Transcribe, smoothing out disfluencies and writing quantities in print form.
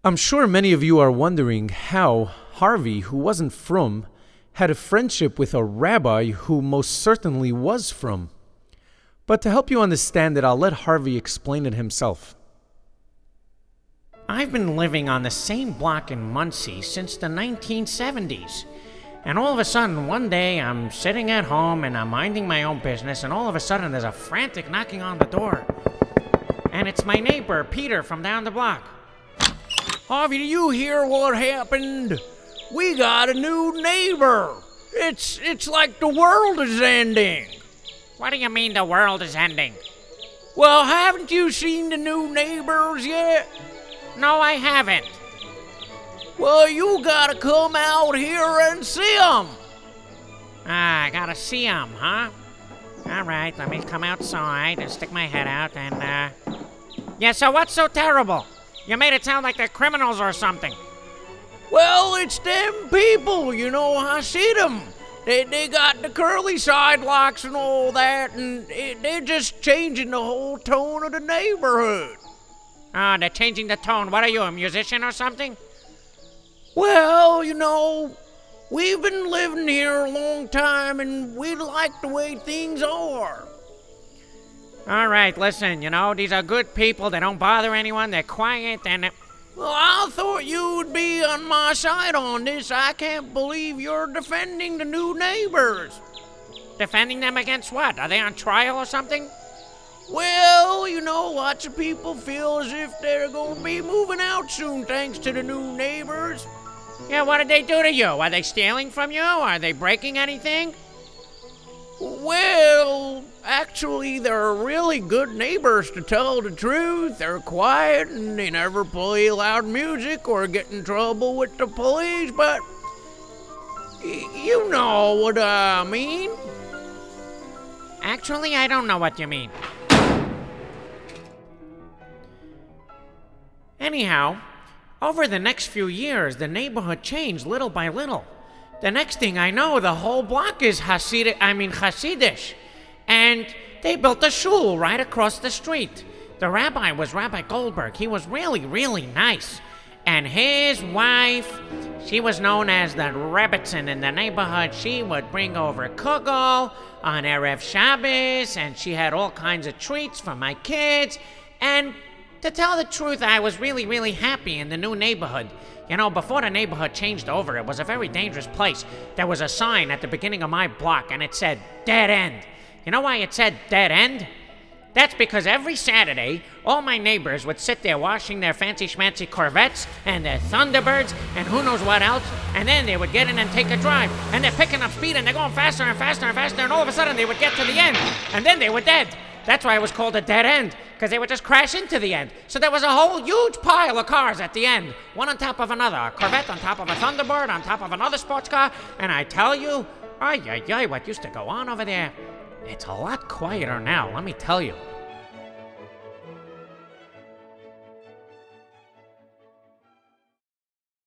I'm sure many of you are wondering how Harvey, who wasn't from, had a friendship with a rabbi who most certainly was from. But to help you understand it, I'll let Harvey explain it himself. I've been living on the same block in Muncie since the 1970s. And all of a sudden, one day, I'm sitting at home and I'm minding my own business, and all of a sudden there's a frantic knocking on the door. And it's my neighbor, Peter, from down the block. Harvey, do you hear what happened? We got a new neighbor. It's like the world is ending. What do you mean the world is ending? Well, haven't you seen the new neighbors yet? No, I haven't. Well, you gotta come out here and see them. I gotta see them, huh? All right, let me come outside and stick my head out and, Yeah, so what's so terrible? You made it sound like they're criminals or something. Well, it's them people, I see them. They got the curly side locks and all that, and they're just changing the whole tone of the neighborhood. Oh, they're changing the tone. What are you, a musician or something? Well, we've been living here a long time, and we like the way things are. All right, listen, these are good people. They don't bother anyone. They're quiet, and... Well, I thought you would be on my side on this. I can't believe you're defending the new neighbors. Defending them against what? Are they on trial or something? Well, lots of people feel as if they're going to be moving out soon thanks to the new neighbors. Yeah, what did they do to you? Are they stealing from you? Are they breaking anything? Well, actually, they're really good neighbors, to tell the truth. They're quiet and they never play loud music or get in trouble with the police, but you know what I mean. Actually, I don't know what you mean. Anyhow, over the next few years, the neighborhood changed little by little. The next thing I know, the whole block is Hasidish. And they built a shul right across the street. The rabbi was Rabbi Goldberg. He was really, really nice. And his wife, she was known as the Rebbitzin in the neighborhood. She would bring over kugel on Erev Shabbos, and she had all kinds of treats for my kids. And to tell the truth, I was really, really happy in the new neighborhood. Before the neighborhood changed over, it was a very dangerous place. There was a sign at the beginning of my block, and it said, dead end. You know why it said dead end? That's because every Saturday, all my neighbors would sit there washing their fancy-schmancy Corvettes and their Thunderbirds and who knows what else, and then they would get in and take a drive, and they're picking up speed, and they're going faster and faster and faster, and all of a sudden they would get to the end, and then they were dead. That's why it was called a dead end, because they would just crash into the end. So there was a whole huge pile of cars at the end, one on top of another, a Corvette on top of a Thunderbird, on top of another sports car, and I tell you, what used to go on over there, it's a lot quieter now, let me tell you.